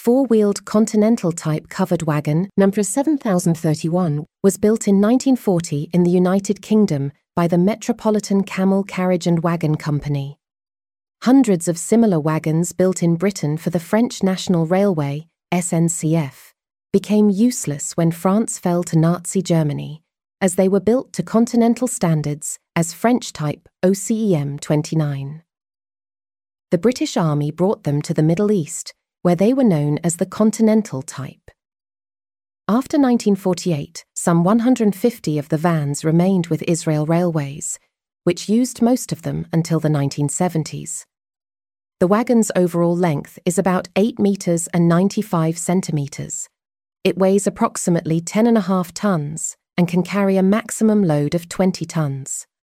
four-wheeled Continental-type covered wagon, number 7031, was built in 1940 in the United Kingdom by the Metropolitan Camel Carriage and Wagon Company. Hundreds of similar wagons built in Britain for the French National Railway, SNCF, became useless when France fell to Nazi Germany, as they were built to Continental standards as French-type OCEM 29. The British Army brought them to the Middle East, where they were known as the Continental type. After 1948, some 150 of the vans remained with Israel Railways, which used most of them until the 1970s. The wagon's overall length is about 8 meters and 95 centimeters. It weighs approximately 10.5 tons and can carry a maximum load of 20 tons.